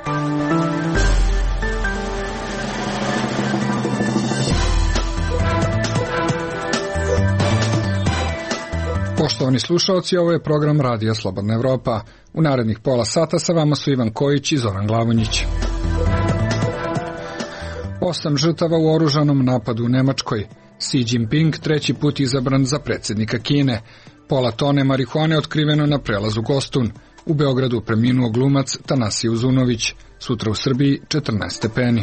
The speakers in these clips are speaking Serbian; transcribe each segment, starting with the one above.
Poštovani slušalci, ovo je program Radija Slobodna Evropa. U narednih pola sata sa vama su Ivan Kojić i Zoran Glavonjić. 8 žrtava u oružanom napadu u Nemačkoj. Xi Jinping treći put izabran za predsjednika Kine. Pola tone marihuane otkriveno na prelazu Gostun. U Beogradu preminuo glumac Tanasije Uzunović. Sutra u Srbiji 14 stepeni.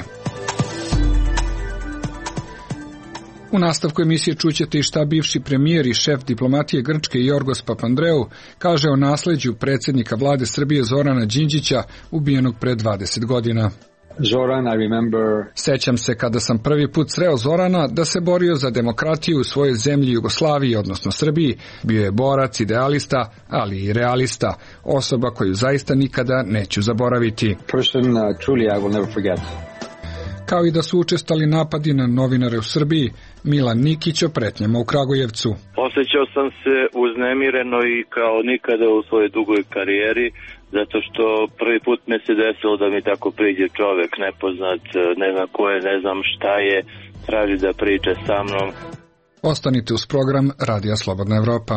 U nastavku emisije čućete i šta bivši premijer i šef diplomatije Grčke Jorgos Papandreou kaže o nasleđu predsjednika vlade Srbije Zorana Đinđića, ubijenog pre 20 godina. Zoran, I remember... Sećam se kada sam prvi put sreo Zorana da se borio za demokratiju u svojoj zemlji Jugoslaviji, odnosno Srbiji. Bio je borac, idealista, ali i realista. Osoba koju zaista nikada neću zaboraviti. Person, truly I will never forget. Kao i da su učestali napadi na novinare u Srbiji, Milan Nikić o pretnjama u Kragujevcu. Osjećao sam se uznemireno i kao nikada u svojoj dugoj karijeri, zato što prvi put mi se desilo da mi tako priđe čovjek nepoznat, ne znam ko je, ne znam šta je, traži da priča sa mnom. Ostanite uz program Radija Slobodna Evropa.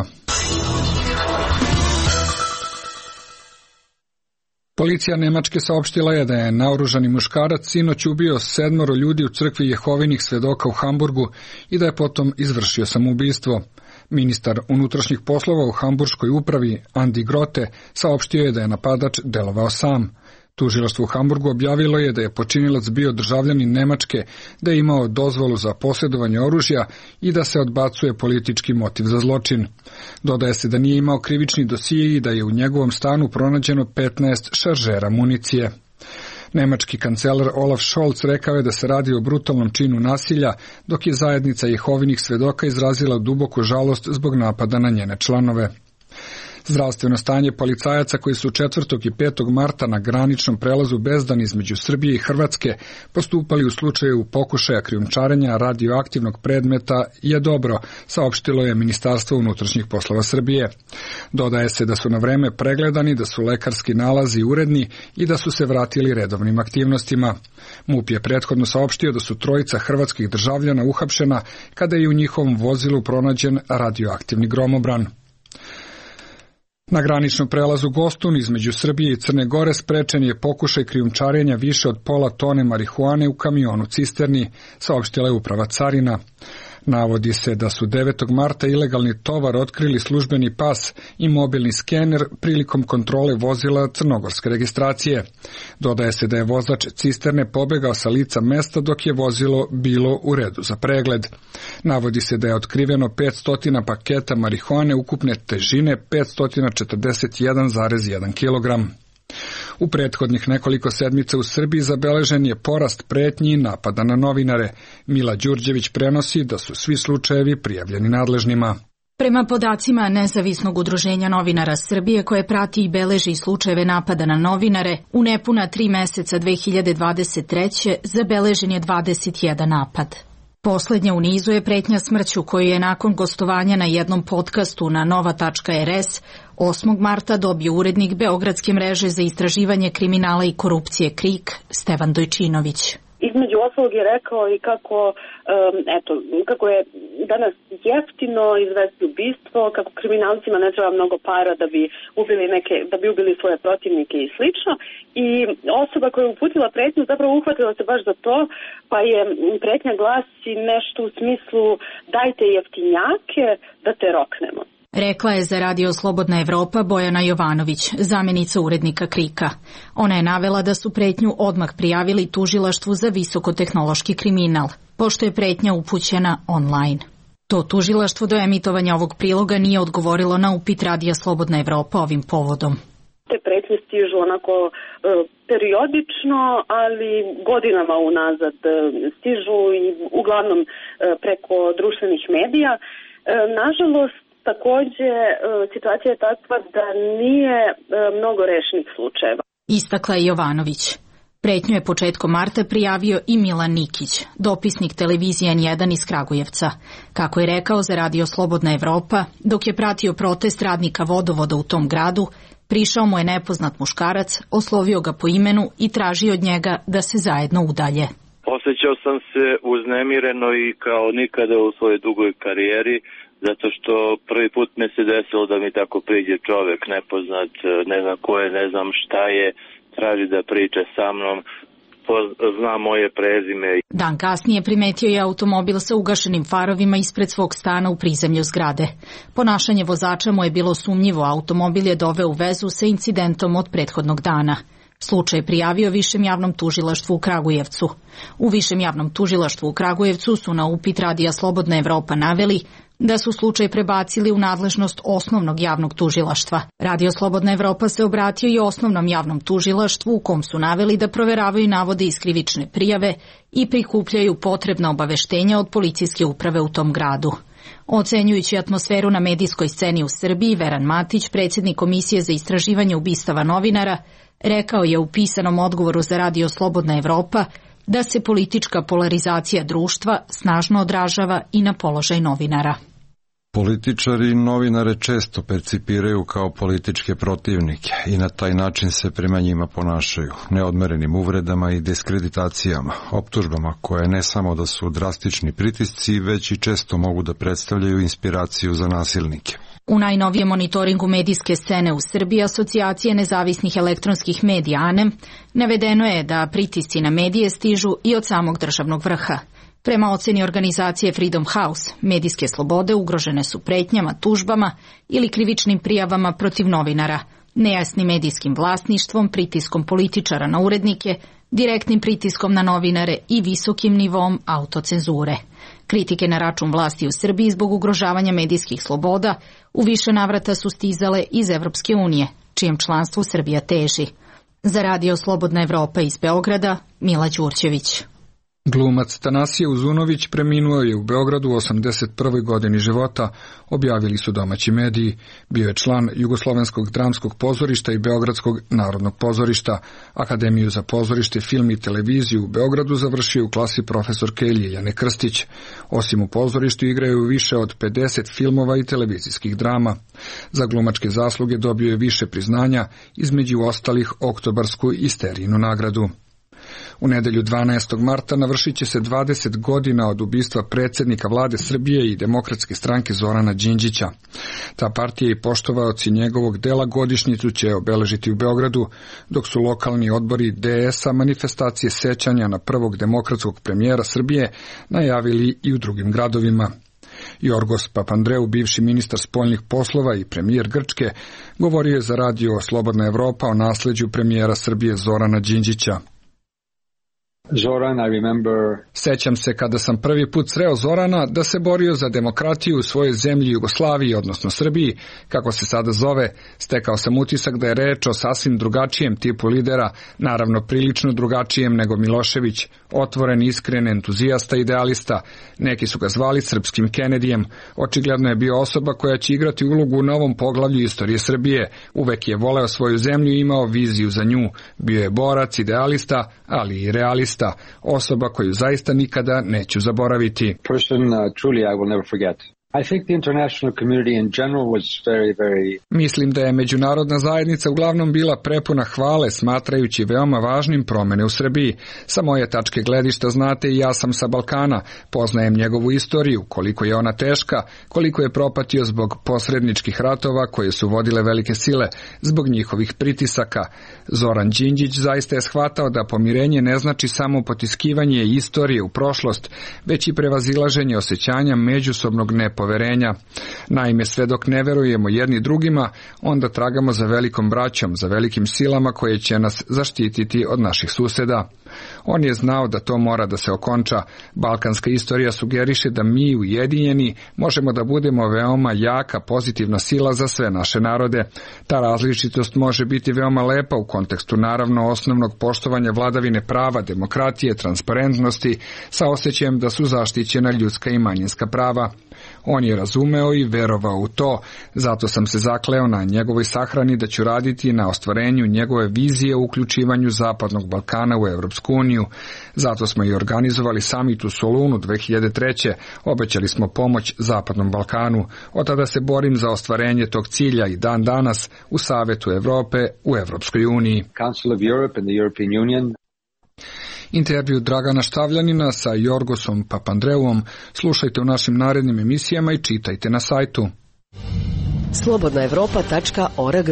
Policija Nemačke saopštila je da je naoružani muškarac sinoć ubio 7 ljudi u crkvi Jehovinih svedoka u Hamburgu i da je potom izvršio samoubistvo. Ministar unutrašnjih poslova u hamburškoj upravi Andi Grote saopštio je da je napadač delovao sam. Tužilaštvo u Hamburgu objavilo je da je počinilac bio državljanin Nemačke, da je imao dozvolu za posjedovanje oružja i da se odbacuje politički motiv za zločin. Dodaje se da nije imao krivični dosije i da je u njegovom stanu pronađeno 15 šaržera municije. Nemački kancelar Olaf Scholz rekao je da se radi o brutalnom činu nasilja, dok je zajednica Jehovinih svedoka izrazila duboku žalost zbog napada na njene članove. Zdravstveno stanje policajaca koji su 4. i 5. marta na graničnom prelazu Bezdan između Srbije i Hrvatske postupali u slučaju pokušaja krijumčarenja radioaktivnog predmeta je dobro, saopštilo je Ministarstvo unutrašnjih poslova Srbije. Dodaje se da su na vreme pregledani, da su lekarski nalazi uredni i da su se vratili redovnim aktivnostima. MUP je prethodno saopštio da su 3 hrvatskih državljana uhapšena kada je u njihovom vozilu pronađen radioaktivni gromobran. Na graničnom prelazu Gostun između Srbije i Crne Gore sprečen je pokušaj krijumčarenja više od pola tone marihuane u kamionu cisterni, saopštila je uprava carina. Navodi se da su 9. marta ilegalni tovar otkrili službeni pas i mobilni skener prilikom kontrole vozila crnogorske registracije. Dodaje se da je vozač cisterne pobegao sa lica mesta dok je vozilo bilo u redu za pregled. Navodi se da je otkriveno 500 paketa marihuane ukupne težine 541,1 kg. U prethodnih nekoliko sedmica u Srbiji zabeležen je porast pretnji i napada na novinare. Mila Đurđević prenosi da su svi slučajevi prijavljeni nadležnima. Prema podacima Nezavisnog udruženja novinara Srbije koje prati i beleži slučajeve napada na novinare, u nepuna 3 meseca 2023. zabeležen je 21 napad. Poslednja u nizu je pretnja smrću koju je nakon gostovanja na jednom podcastu na nova.rs 8. marta dobio urednik Beogradske mreže za istraživanje kriminala i korupcije KRIK Stevan Dojčinović. Između ostalog je rekao i kako je danas jeftino izvesti ubistvo, kako kriminalcima ne treba mnogo para da bi ubili svoje protivnike i slično. I osoba koja je uputila pretnju zapravo uhvatila se baš za to, pa je pretnja glasi nešto u smislu dajte jeftinjake da te roknemo. Rekla je za Radio Slobodna Evropa Bojana Jovanović, zamjenica urednika KRIK-a. Ona je navela da su pretnju odmah prijavili tužilaštvu za visokotehnološki kriminal, pošto je pretnja upućena online. To tužilaštvo do emitovanja ovog priloga nije odgovorilo na upit Radija Slobodna Evropa ovim povodom. Te pretnje stižu onako periodično, ali godinama unazad stižu i uglavnom preko društvenih medija. Nažalost, takođe, situacija je takva da nije mnogo rešenih slučajeva. Istakla je Jovanović. Pretnju je početkom marta prijavio i Milan Nikić, dopisnik televizije N1 iz Kragujevca. Kako je rekao za Radio Slobodna Evropa, dok je pratio protest radnika vodovoda u tom gradu, Prišao mu je nepoznat muškarac, oslovio ga po imenu i tražio od njega da se zajedno udalje. Osjećao sam se uznemireno i kao nikada u svojoj dugoj karijeri, zato što prvi put me se desilo da mi tako priđe čovek nepoznat, ne znam ko je, ne znam šta je, traži da priča sa mnom, zna moje prezime. Dan kasnije primetio je automobil sa ugašenim farovima ispred svog stana u prizemlju zgrade. Ponašanje vozača mu je bilo sumnjivo, a automobil je doveo u vezu sa incidentom od prethodnog dana. Slučaj je prijavio Višem javnom tužilaštvu u Kragujevcu. U Višem javnom tužilaštvu u Kragujevcu su na upit Radija Slobodna Evropa naveli da su slučaj prebacili u nadležnost osnovnog javnog tužilaštva. Radio Slobodna Evropa se obratio i osnovnom javnom tužilaštvu u kom su naveli da proveravaju navode iz krivične prijave i prikupljaju potrebna obaveštenja od policijske uprave u tom gradu. Ocenjujući atmosferu na medijskoj sceni u Srbiji, Veran Matić, predsjednik Komisije za istraživanje ubistava novinara, rekao je u pisanom odgovoru za Radio Slobodna Evropa da se politička polarizacija društva snažno odražava i na položaj novinara. Političari novinare često percipiraju kao političke protivnike i na taj način se prema njima ponašaju, neodmerenim uvredama i diskreditacijama, optužbama koje ne samo da su drastični pritisci, već i često mogu da predstavljaju inspiraciju za nasilnike. U najnovijem monitoringu medijske scene u Srbiji Asocijacije nezavisnih elektronskih medija ANEM navedeno je da pritisci na medije stižu i od samog državnog vrha. Prema oceni organizacije Freedom House, medijske slobode ugrožene su pretnjama, tužbama ili krivičnim prijavama protiv novinara, nejasnim medijskim vlasništvom, pritiskom političara na urednike, direktnim pritiskom na novinare i visokim nivom autocenzure. Kritike na račun vlasti u Srbiji zbog ugrožavanja medijskih sloboda u više navrata su stizale iz Evropske unije, čijem članstvu Srbija teži. Za Radio Slobodna Evropa iz Beograda, Mila Đurđević. Glumac Tanasije Uzunović preminuo je u Beogradu u 81. godini života, objavili su domaći mediji. Bio je član Jugoslovenskog dramskog pozorišta i Beogradskog narodnog pozorišta. Akademiju za pozorište, film i televiziju u Beogradu završio u klasi profesorke Ljiljane Krstić. Osim u pozorištu igraju više od 50 filmova i televizijskih drama. Za glumačke zasluge dobio je više priznanja, između ostalih Oktobarsku i Sterijinu nagradu. U nedelju 12. marta navršit će se 20 godina od ubistva predsjednika vlade Srbije i Demokratske stranke Zorana Đinđića. Ta partija i poštovaoci njegovog dela godišnjicu će obeležiti u Beogradu, dok su lokalni odbori DS-a manifestacije sećanja na prvog demokratskog premijera Srbije najavili i u drugim gradovima. Jorgos Papandreou, bivši ministar spoljnih poslova i premijer Grčke, govorio je za Radio Slobodna Evropa o nasleđu premijera Srbije Zorana Đinđića. Zoran, I remember... Sećam se kada sam prvi put sreo Zorana da se borio za demokratiju u svojoj zemlji Jugoslaviji, odnosno Srbiji, kako se sada zove. Stekao sam utisak da je reč o sasvim drugačijem tipu lidera, naravno prilično drugačijem nego Milošević, otvoren, iskren, entuzijasta, idealista. Neki su ga zvali srpskim Kennedyjem. Očigledno je bio osoba koja će igrati ulogu u novom poglavlju istorije Srbije. Uvek je voleo svoju zemlju i imao viziju za nju. Bio je borac, idealista, ali i realista. Osoba koju zaista nikada neću zaboraviti. Truly I will never forget. I think the international community in general was very... Mislim da je međunarodna zajednica uglavnom bila prepuna hvale, smatrajući veoma važnim promjene u Srbiji. Sa moje tačke gledišta znate i ja sam sa Balkana, poznajem njegovu istoriju, koliko je ona teška, koliko je propatio zbog posredničkih ratova koje su vodile velike sile, zbog njihovih pritisaka. Zoran Đinđić zaista je shvatao da pomirenje ne znači samo potiskivanje istorije u prošlost, već i prevazilaženje osjećanja međusobnog nepoverenja. Naime, sve dok ne verujemo jedni drugima, onda tragamo za velikom braćom, za velikim silama koje će nas zaštititi od naših suseda. On je znao da to mora da se okonča. Balkanska istorija sugeriše da mi, ujedinjeni, možemo da budemo veoma jaka, pozitivna sila za sve naše narode. Ta različitost može biti veoma lepa u kontekstu naravno osnovnog poštovanja vladavine prava, demokratije, transparentnosti, sa osjećajem da su zaštićena ljudska i manjinska prava. On je razumeo i verovao u to, zato sam se zakleo na njegovoj sahrani da ću raditi na ostvarenju njegove vizije o uključivanju Zapadnog Balkana u Evropsku Evropsku uniju. Zato smo i organizovali samit u Solunu 2003. Obećali smo pomoć Zapadnom Balkanu. Od tada se borim za ostvarenje tog cilja i dan danas u Savetu Evrope u Evropskoj uniji. Council of Europe and the European Union. Intervju Dragana Štavljanina sa Jorgosom Papandreouom slušajte u našim narednim emisijama i čitajte na sajtu. Slobodnaevropa.org.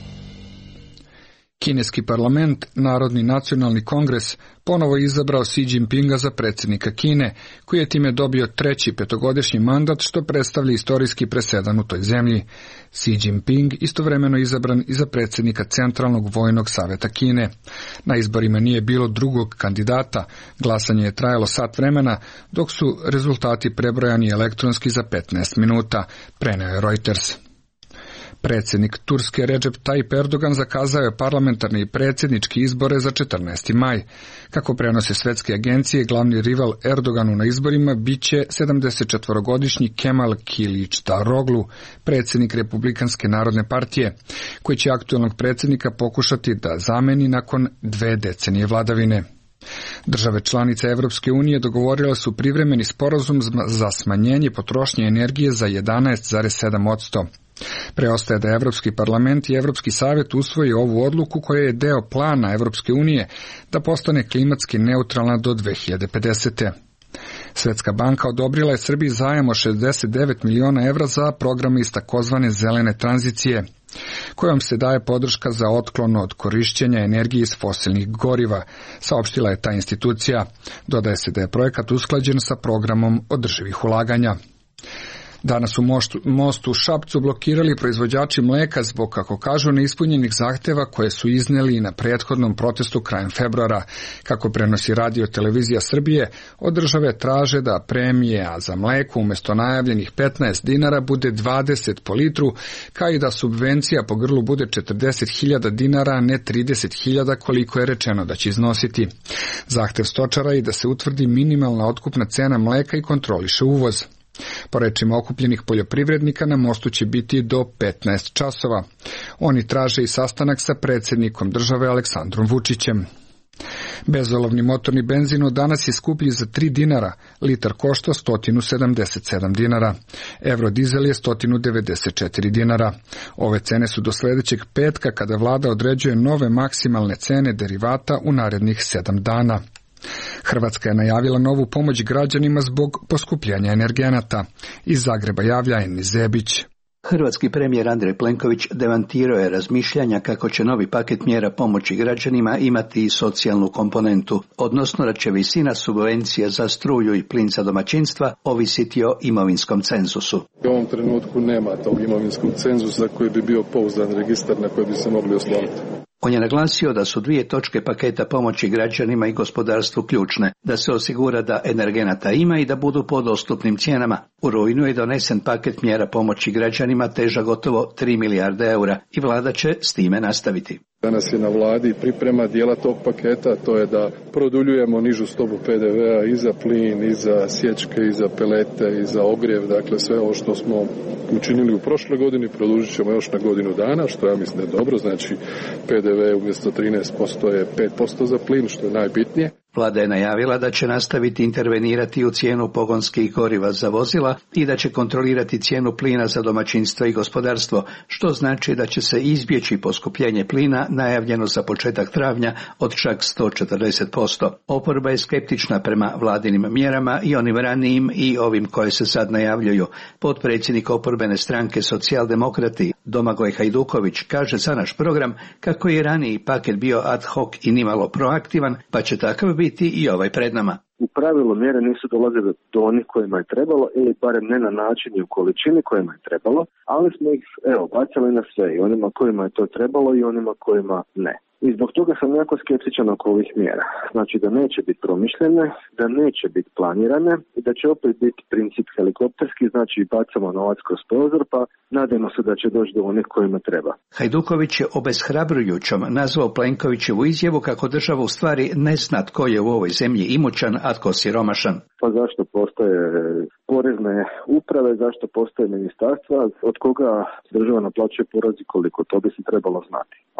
Kineski parlament, Narodni nacionalni kongres, ponovo je izabrao Xi Jinpinga za predsjednika Kine, koji je time dobio 3. petogodišnji mandat, što predstavlja istorijski presedan u toj zemlji. Xi Jinping istovremeno izabran i za predsjednika Centralnog vojnog saveta Kine. Na izborima nije bilo drugog kandidata, glasanje je trajalo sat vremena, dok su rezultati prebrojani elektronski za 15 minuta, preneo je Reuters. Predsjednik Turske Recep Tayyip Erdogan zakazao je parlamentarne i predsjedničke izbore za 14. maj. Kako prenose svetske agencije, glavni rival Erdoganu na izborima biće 74-godišnji Kemal Kılıçdaroğlu, predsjednik Republikanske narodne partije, koji će aktualnog predsjednika pokušati da zameni nakon 2 decenije vladavine. Države članice Evropske unije dogovorile su privremeni sporazum za smanjenje potrošnje energije za 11,7%. Preostaje da Evropski parlament i Evropski savjet usvoji ovu odluku koja je deo plana Evropske unije da postane klimatski neutralna do 2050. Svjetska banka odobrila je Srbiji zajam od 69 miliona evra za programe iz takozvane zelene tranzicije, kojom se daje podrška za otklon od korišćenja energije iz fosilnih goriva, saopštila je ta institucija. Dodaje se da je projekat usklađen sa programom održivih ulaganja. Danas u mostu u Šapcu blokirali proizvođači mleka zbog, kako kažu, neispunjenih zahteva koje su izneli na prethodnom protestu krajem februara. Kako prenosi Radio Televizija Srbije, od države traže da premija za mleko umjesto najavljenih 15 dinara bude 20 po litru, kao i da subvencija po grlu bude 40.000 dinara, a ne 30.000 koliko je rečeno da će iznositi. Zahtev stočara je da se utvrdi minimalna otkupna cena mleka i kontroliše uvoz. Po rečima okupljenih poljoprivrednika na mostu će biti do 15 časova. Oni traže i sastanak sa predsjednikom države Aleksandrom Vučićem. Bezolovni motorni benzin od danas je skuplji za 3 dinara, litar košta 177 dinara. Eurodizel je 194 dinara. Ove cene su do sljedećeg petka kada vlada određuje nove maksimalne cene derivata u narednih 7 dana. Hrvatska je najavila novu pomoć građanima zbog poskupljenja energenata. Iz Zagreba javlja Eni Zebić. Hrvatski premijer Andrej Plenković demantirao je razmišljanja kako će novi paket mjera pomoći građanima imati i socijalnu komponentu, odnosno da će visina subvencija za struju i plin za domaćinstva ovisiti o imovinskom cenzusu. U ovom trenutku nema tog imovinskog cenzusa koji bi bio pouzdan registar na koji bi se mogli osloniti. On je naglasio da su 2 točke paketa pomoći građanima i gospodarstvu ključne, da se osigura da energenata ima i da budu po dostupnim cijenama. U rujnu je donesen paket mjera pomoći građanima težak gotovo 3 milijarde eura i vlada će s time nastaviti. Danas je na vladi priprema dijela tog paketa, to je da produljujemo nižu stopu PDV-a i za plin, i za sječke, i za pelete, i za ogrjev, dakle sve ovo što smo učinili u prošloj godini produžit ćemo još na godinu dana, što ja mislim da je dobro, znači PDV umjesto 13% je 5% za plin, što je najbitnije. Vlada je najavila da će nastaviti intervenirati u cijenu pogonskih goriva za vozila i da će kontrolirati cijenu plina za domaćinstvo i gospodarstvo, što znači da će se izbjeći poskupljenje plina najavljeno za početak travnja od čak 140%. Oporba je skeptična prema vladinim mjerama i onim ranijim i ovim koje se sad najavljuju. Potpredsjednik oporbene stranke Socijaldemokrati Domagoj Hajduković kaže za naš program kako je raniji paket bio ad hoc i nimalo proaktivan, pa će takav biti i ovaj pred nama. U pravilu mjere nisu dolazile do onih kojima je trebalo ili barem ne na način i u količini kojima je trebalo, ali smo ih bacali na sve i onima kojima je to trebalo i onima kojima ne. I zbog toga sam jako skeptičan oko ovih mjera. Znači da neće biti promišljene, da neće biti planirane i da će opet biti princip helikopterski, znači bacamo novac kroz prozor pa nadajmo se da će doći do onih kojima treba. Hajduković je obeshrabrujućom nazvao Plenkovićevu izjavu kako država u stvari ne zna tko je u ovoj zemlji imućan, a tko siromašan. Pa zašto postoje porezne uprave, zašto postoje ministarstva, od koga država naplaćuje porez i koliko, to bi se trebalo znati.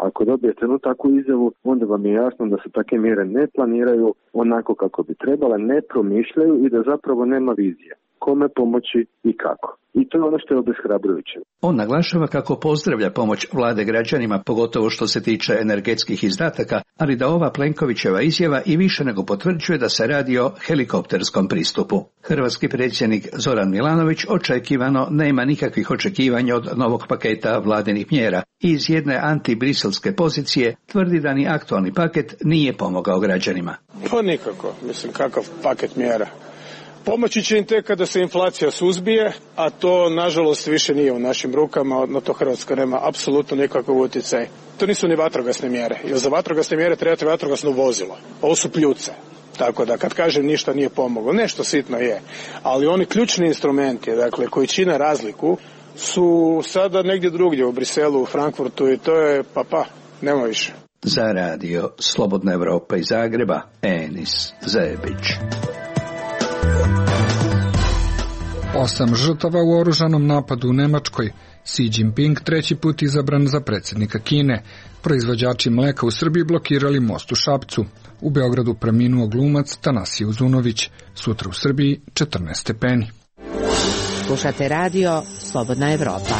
Ako dobijete jednu takvu izjavu, onda vam je jasno da se takve mjere ne planiraju onako kako bi trebale, ne promišljaju i da zapravo nema vizije kome pomoći i kako. I to je ono što je obeshrabrujuće. On naglašava kako pozdravlja pomoć vlade građanima, pogotovo što se tiče energetskih izdataka, ali da ova Plenkovićeva izjava i više nego potvrđuje da se radi o helikopterskom pristupu. Hrvatski predsjednik Zoran Milanović očekivano nema nikakvih očekivanja od novog paketa vladinih mjera i iz jedne antibriselske pozicije tvrdi da ni aktualni paket nije pomogao građanima. Pa nikako, mislim kakav paket mjera. Pomoći će im tek kada se inflacija suzbije, a to nažalost više nije u našim rukama, na to Hrvatska nema apsolutno nikakav utjecaj. To nisu ni vatrogasne mjere, jer za vatrogasne mjere trebate vatrogasno vozilo. Ovo su pljuce. Tako da kad kažem ništa nije pomoglo, nešto sitno je, ali oni ključni instrumenti, dakle, koji čine razliku, su sada negdje drugdje, u Briselu, u Frankfurtu i to je nema više. Za radio Slobodna Evropa iz Zagreba, Enis Zebić. 8 žrtava u oružanom napadu u Nemačkoj. Xi Jinping 3. put izabran za predsjednika Kine. Proizvođači mleka u Srbiji blokirali most u Šapcu. U Beogradu preminuo glumac Tanasije Uzunović. Sutra u Srbiji 14 stepeni. Slušate radio Slobodna Evropa.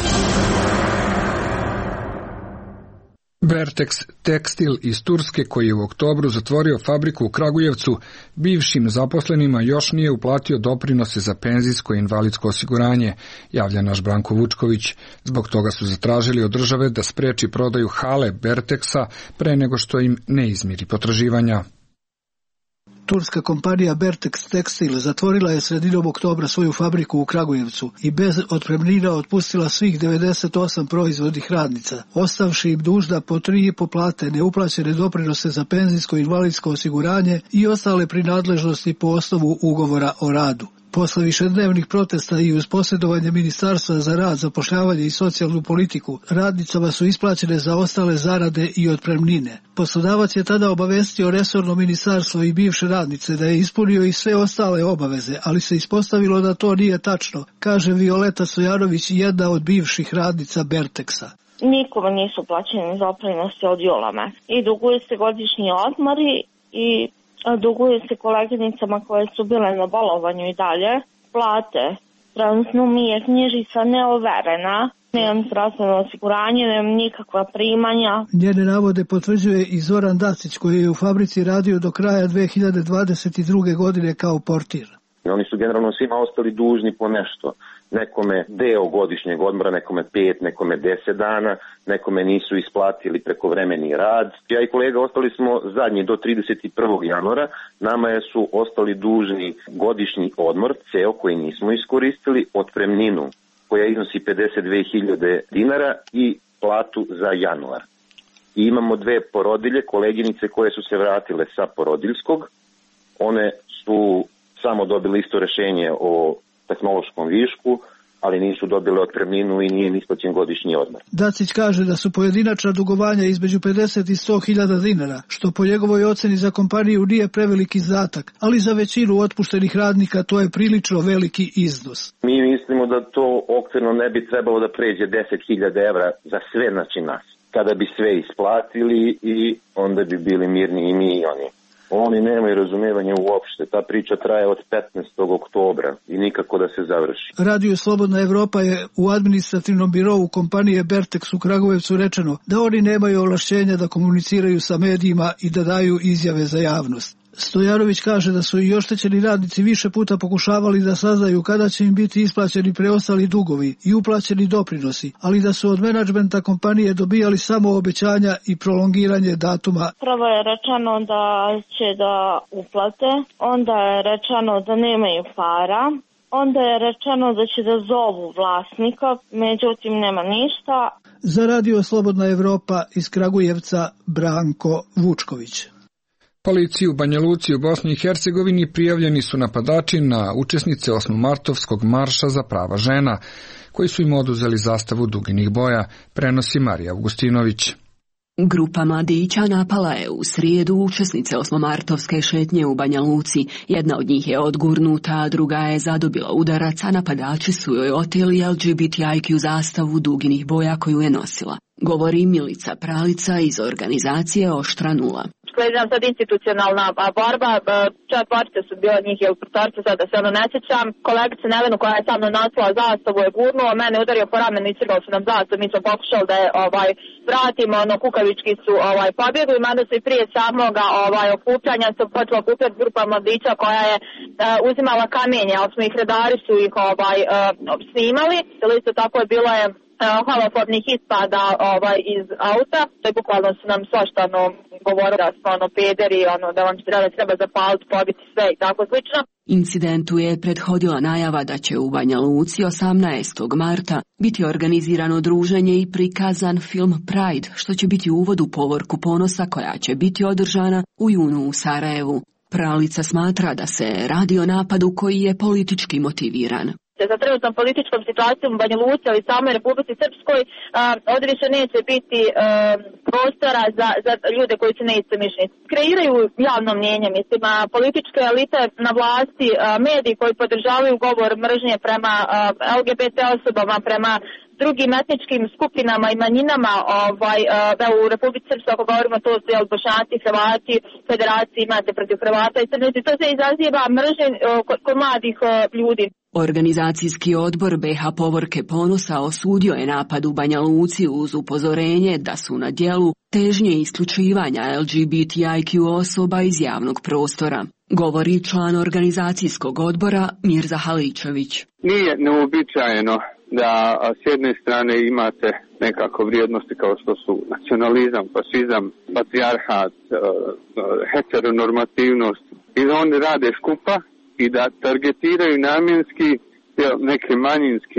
Vertex Tekstil iz Turske, koji je u oktobru zatvorio fabriku u Kragujevcu, bivšim zaposlenima još nije uplatio doprinose za penzijsko i invalidsko osiguranje, javlja naš Branko Vučković. Zbog toga su zatražili od države da spreči prodaju hale Vertexa pre nego što im ne izmiri potraživanja. Turska kompanija Vertex Tekstil zatvorila je sredinom oktobra svoju fabriku u Kragujevcu i bez otpremnina otpustila svih 98 proizvodnih radnica, ostavši im dužna po 3,5 plate, neuplaćene doprinose za penzijsko i invalidsko osiguranje i ostale prinadležnosti po osnovu ugovora o radu. Posle višednevnih protesta i uz posredovanje Ministarstva za rad, zapošljavanje i socijalnu politiku, radnicama su isplaćene zaostale zarade i otpremnine. Poslodavac je tada obavestio resorno ministarstvo i bivše radnice da je ispunio i sve ostale obaveze, ali se ispostavilo da to nije tačno, kaže Violeta Stojanović, jedna od bivših radnica Vertexa. Nikome nisu plaćeni doprinosi od jula meseca i duguju se godišnji odmori i duguje se koleginicama koje su bile na bolovanju i dalje. Plate, trenutno mi je knjižica neoverena, nemam zdravstveno osiguranje, nemam nikakva primanja. Njene navode potvrđuje i Zoran Dacić, koji je u fabrici radio do kraja 2022. godine kao portir. Oni su generalno svima ostali dužni po nešto. Nekome deo godišnjeg odmora, nekome 5, nekome 10 dana, nekome nisu isplatili prekovremeni rad. Ja i kolega ostali smo zadnji do 31. januara. Nama su ostali dužni godišnji odmor, ceo koji nismo iskoristili, otpremninu koja iznosi 52.000 dinara i platu za januar. I imamo 2 porodilje, koleginice koje su se vratile sa porodiljskog. One su samo dobile isto rešenje o tehnološkom višku, ali nisu dobile otpremninu i nije isplaćen godišnji odmor. Dacić kaže da su pojedinačna dugovanja između 50 i 100.000 dinara, što po njegovoj oceni za kompaniju nije preveliki izdatak, ali za većinu otpuštenih radnika to je prilično veliki iznos. Mi mislimo da to okvirno ne bi trebalo da pređe 10.000 evra za sve, znači nas. Kada bi sve isplatili i onda bi bili mirni i mi i oni. Oni nemaju razumevanja uopšte. Ta priča traje od 15. oktobra i nikako da se završi. Radio Slobodna Evropa je u administrativnom birovu kompanije Vertex u Kragujevcu rečeno da oni nemaju ovlašćenja da komuniciraju sa medijima i da daju izjave za javnost. Stojanović kaže da su i oštećeni radnici više puta pokušavali da saznaju kada će im biti isplaćeni preostali dugovi i uplaćeni doprinosi, ali da su od menadžmenta kompanije dobijali samo obećanja i prolongiranje datuma. Prvo je rečeno da će da uplate, onda je rečeno da nemaju para, onda je rečeno da će da zovu vlasnika, međutim nema ništa. Za Radio Slobodna Evropa iz Kragujevca, Branko Vučković. Policiji u Banja Luci u Bosni i Hercegovini prijavljeni su napadači na učesnice 8-martovskog marša za prava žena, koji su im oduzeli zastavu duginih boja, prenosi Marija Augustinović. Grupa mladića napala je u srijedu učesnice osmomartovske šetnje u Banja Luci. Jedna od njih je odgurnuta, a druga je zadobila udarac, a napadači su joj oteli LGBTIQ zastavu duginih boja koju je nosila. Govori Milica Pralica iz organizacije Oštra nula. Slijedi nam sad institucionalna borba, četvorice su bilo njih je u protorcu, sada se ne sjećam. Kolegica Nevenu koja je sa mnom nosila zastavu je gurnuo, mene udario po ramenu i crgao su nam zastavu, mi smo pokušali da je vratimo, kukavički su pobjegli, mada su i prije samoga okupljanja su počela okupljati grupa mladića koja je uzimala kamenje, ali smo ih redari su ih snimali, ili isto tako je bilo je homofobnih ispada iz auta, to je bukvalno su nam svašta govorili da smo pederi, da vam treba zapaliti, pobiti sve i tako slično. Incidentu je prethodila najava da će u Banja Luci 18. marta biti organizirano druženje i prikazan film Pride, što će biti uvod u povorku ponosa koja će biti održana u junu u Sarajevu. Pralica smatra da se radi o napadu koji je politički motiviran. Za trenutnom političkom situacijom u Banja Luci, ali i samoj Republici Srpskoj, ovdje više neće biti prostora za ljude koji su neistomišljenici. Kreiraju javno mnjenje, mislim, političke elite na vlasti, mediji koji podržavaju govor mržnje prema LGBT osobama, prema drugim etničkim skupinama i manjinama u Republici Srpskoj, ako govorimo to su Bošnjaci, Hrvati, federaciji imate protiv Hrvata i Crnici, to se izaziva mržnje kod mladih ljudi. Organizacijski odbor BiH Povorke ponosa osudio je napad u Banja Luci uz upozorenje da su na djelu težnje isključivanja LGBTIQ osoba iz javnog prostora. Govori član organizacijskog odbora Mirza Haličević. Nije neuobičajeno da s jedne strane imate nekako vrijednosti kao što su nacionalizam, fašizam, patrijarhat, heteronormativnost i da oni rade skupa i da targetiraju namjenski neke manjinske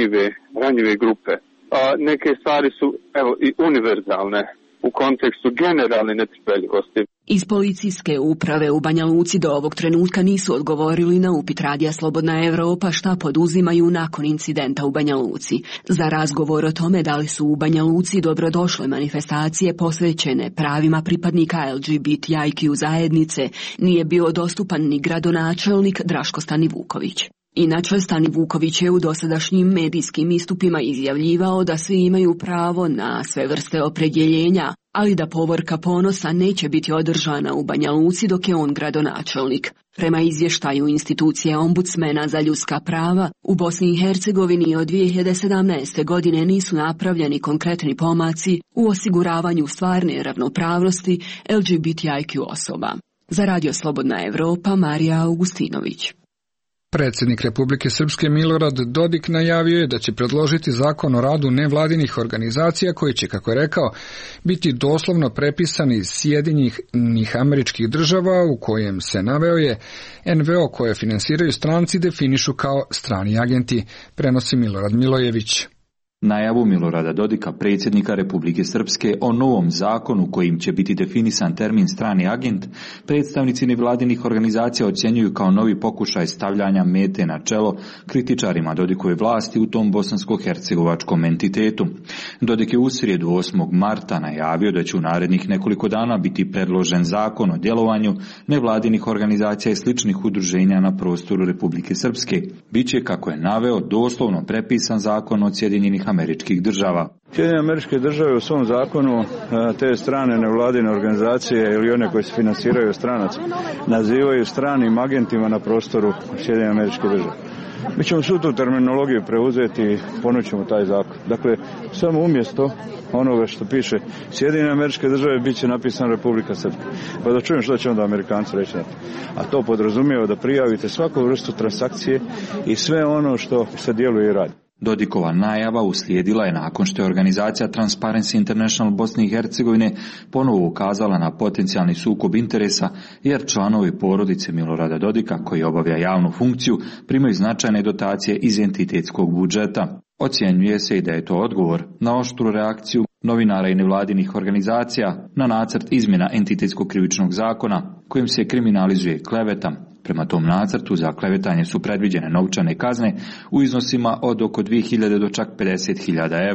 ranjive grupe. Neke stvari su i univerzalne u kontekstu generalne netrpeljivosti. Iz policijske uprave u Banja Luci do ovog trenutka nisu odgovorili na upit Radija Slobodna Evropa šta poduzimaju nakon incidenta u Banja Luci. Za razgovor o tome da li su u Banja Luci dobrodošle manifestacije posvećene pravima pripadnika LGBTIQ zajednice nije bio dostupan ni gradonačelnik Draško Stanivuković. Inače, Stanivuković je u dosadašnjim medijskim istupima izjavljivao da svi imaju pravo na sve vrste opredjeljenja, ali da povorka ponosa neće biti održana u Banja Luci dok je on gradonačelnik. Prema izvještaju institucije ombudsmena za ljudska prava, u Bosni i Hercegovini od 2017. godine nisu napravljeni konkretni pomaci u osiguravanju stvarne ravnopravnosti LGBTIQ osoba. Za Radio Slobodna Evropa, Marija Augustinović. Predsjednik Republike Srpske Milorad Dodik najavio je da će predložiti zakon o radu nevladinih organizacija koji će, kako je rekao, biti doslovno prepisan iz Sjedinjenih Američkih Država, u kojem se naveo je NVO koje finansiraju stranci definišu kao strani agenti, prenosi Milorad Milojević. Najavu Milorada Dodika, predsjednika Republike Srpske, o novom zakonu kojim će biti definisan termin strani agent, predstavnici nevladinih organizacija ocjenjuju kao novi pokušaj stavljanja mete na čelo kritičarima Dodikove vlasti u tom bosansko-hercegovačkom entitetu. Dodik je u srijedu 8. marta najavio da će u narednih nekoliko dana biti predložen zakon o djelovanju nevladinih organizacija i sličnih udruženja na prostoru Republike Srpske. Biće, kako je naveo, doslovno prepisan zakon od Sjedinjenih Američkih Država. Sjedinjene Američke Države u svom zakonu te strane nevladine organizacije ili one koje se finansiraju od stranaca nazivaju stranim agentima na prostoru Sjedinjene Američke Države. Mi ćemo svu tu terminologiju preuzeti i ponućemo taj zakon. Dakle, samo umjesto onoga što piše Sjedinjene Američke Države bit će napisano Republika Srpska. Pa da čujem što će onda Amerikanci reći na to. A to podrazumijeva da prijavite svaku vrstu transakcije i sve ono što se djeluje i radi. Dodikova najava uslijedila je nakon što je organizacija Transparency International Bosne i Hercegovine ponovo ukazala na potencijalni sukob interesa, jer članovi porodice Milorada Dodika, koji obavlja javnu funkciju, primaju značajne dotacije iz entitetskog budžeta. Ocjenjuje se i da je to odgovor na oštru reakciju novinara i nevladinih organizacija na nacrt izmjena entitetskog krivičnog zakona, kojim se kriminalizuje kleveta. Prema tom nacrtu za klevetanje su predviđene novčane kazne u iznosima od oko 2000 do čak 50.000 evra.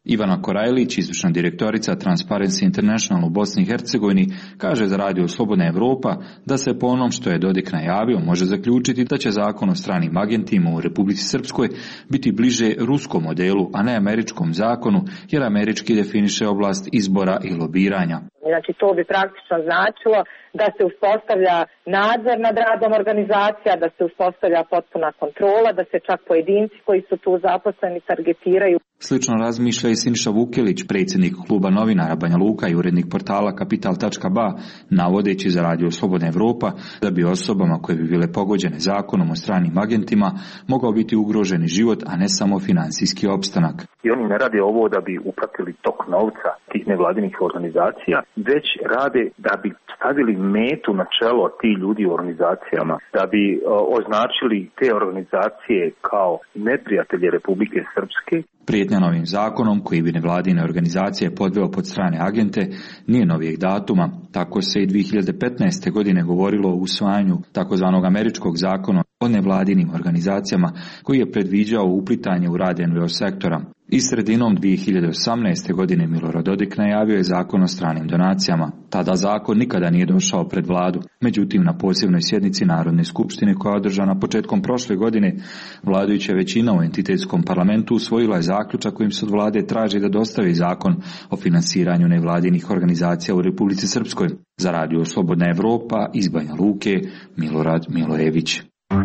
Ivana Korajlić, izvršna direktorica Transparency International u Bosni i Hercegovini, kaže za radio Slobodna Evropa da se po onom što je Dodik najavio može zaključiti da će zakon o stranim agentima u Republici Srpskoj biti bliže ruskom modelu, a ne američkom zakonu, jer američki definiše oblast izbora i lobiranja. Znači to bi praktično značilo da se uspostavlja nadzor nad radom organizacija, da se uspostavlja potpuna kontrola, da se čak pojedinci koji su tu zaposleni targetiraju. Slično razmišlja i Siniša Vukelić, predsjednik kluba novinara Banja Luka i urednik portala Kapital.ba, navodeći za radio Slobodna Evropa da bi osobama koje bi bile pogođene zakonom o stranim agentima mogao biti ugroženi život, a ne samo financijski opstanak. I oni ne rade ovo da bi upratili tok novca tih nevladinih organizacija, već rade da bi stavili metu na čelo ti ljudi u organizacijama, da bi označili te organizacije kao neprijatelje Republike Srpske. Prijetnja novim zakonom, koji bi nevladine organizacije podveo pod strane agente, nije novijeg datuma. Tako se i 2015. godine govorilo o usvajanju takozvanog američkog zakona o nevladinim organizacijama, koji je predviđao uplitanje u rad NVO sektora. I sredinom 2018. godine Milorad Dodik najavio je zakon o stranim donacijama. Tada zakon nikada nije došao pred vladu. Međutim, na posebnoj sjednici Narodne skupštine koja je održana početkom prošle godine, vladajuća većina u entitetskom parlamentu usvojila je zaključak kojim se od vlade traži da dostavi zakon o finansiranju nevladinih organizacija u Republici Srpskoj. Za radio Slobodna Evropa iz Banja Luke, Milorad Milojević.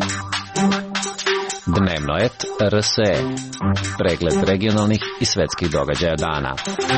Dnevnoet RSE. Pregled regionalnih i svetskih događaja dana.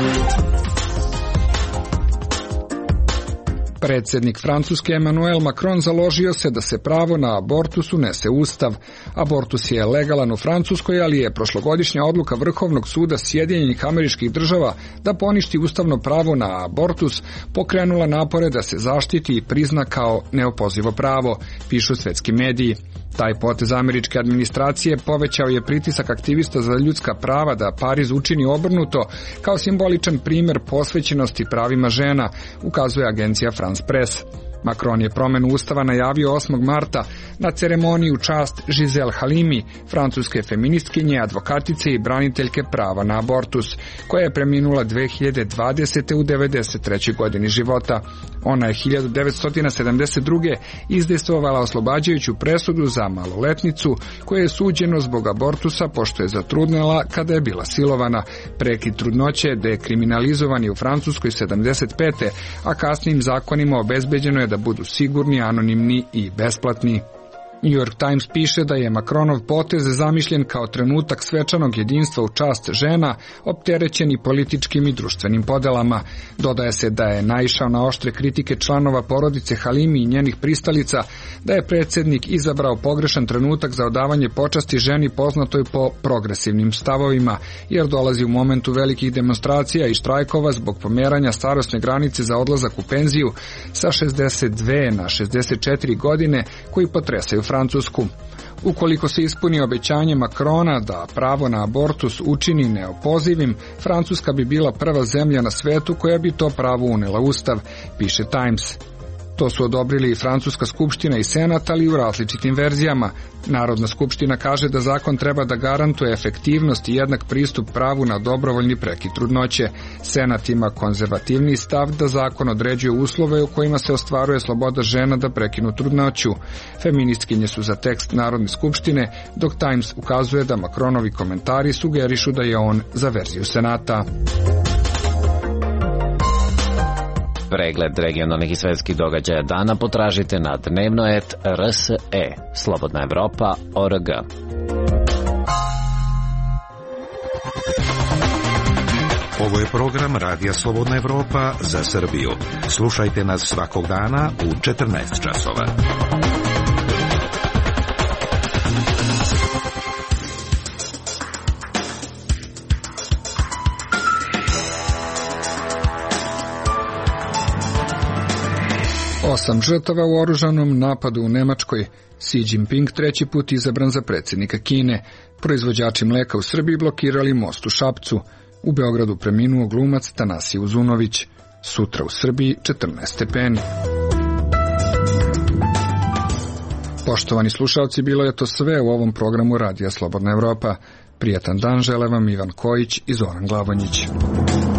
Predsjednik Francuske Emmanuel Macron založio se da se pravo na abortus unese u Ustav. Abortus je legalan u Francuskoj, ali je prošlogodišnja odluka Vrhovnog suda Sjedinjenih Američkih Država da poništi ustavno pravo na abortus pokrenula napore da se zaštiti i prizna kao neopozivo pravo, pišu svetski mediji. Taj potez američke administracije povećao je pritisak aktivista za ljudska prava da Pariz učini obrnuto kao simboličan primjer posvećenosti pravima žena, ukazuje agencija France Press. Macron je promjenu ustava najavio 8. marta na ceremoniji u čast Giselle Halimi, francuske feministkinje, advokatice i braniteljke prava na abortus, koja je preminula 2020. u 93. godini života. Ona je 1972. izdejstvovala oslobađajuću presudu za maloletnicu koja je suđeno zbog abortusa pošto je zatrudnela kada je bila silovana. Prekid trudnoće dekriminalizovan je u Francuskoj 75. a kasnijim zakonima obezbeđeno je da budu sigurni, anonimni i besplatni. New York Times piše da je Macronov potez zamišljen kao trenutak svečanog jedinstva u čast žena, opterećeni političkim i društvenim podelama. Dodaje se da je naišao na oštre kritike članova porodice Halimi i njenih pristalica, da je predsjednik izabrao pogrešan trenutak za odavanje počasti ženi poznatoj po progresivnim stavovima, jer dolazi u momentu velikih demonstracija i štrajkova zbog pomeranja starosne granice za odlazak u penziju sa 62 na 64 godine koji potresaju Francusku. Ukoliko se ispuni obećanje Macrona da pravo na abortus učini neopozivim, Francuska bi bila prva zemlja na svetu koja bi to pravo unela u Ustav, piše Times. To su odobrili i Francuska skupština i Senat, ali u različitim verzijama. Narodna skupština kaže da zakon treba da garantuje efektivnost i jednak pristup pravu na dobrovoljni prekid trudnoće. Senat ima konzervativni stav da zakon određuje uslove u kojima se ostvaruje sloboda žena da prekinu trudnoću. Feministkinje su za tekst Narodne skupštine, dok Times ukazuje da Macronovi komentari sugerišu da je on za verziju Senata. Pregled regionalnih i svetskih događaja dana potražite na Dnevnoet RSE, Slobodna Evropa.org. Ovo je program Radija Slobodna Evropa za Srbiju. Slušajte nas svakog dana u 14 časova. Osam žrtava u oružanom napadu u Nemačkoj. Xi Jinping treći put izabran za predsjednika Kine. Proizvođači mleka u Srbiji blokirali most u Šapcu. U Beogradu preminuo glumac Tanasije Uzunović. Sutra u Srbiji 14 stepeni. Poštovani slušalci, bilo je to sve u ovom programu Radija Slobodna Evropa. Prijatan dan žele vam Ivan Kojić i Zoran Glavonjić.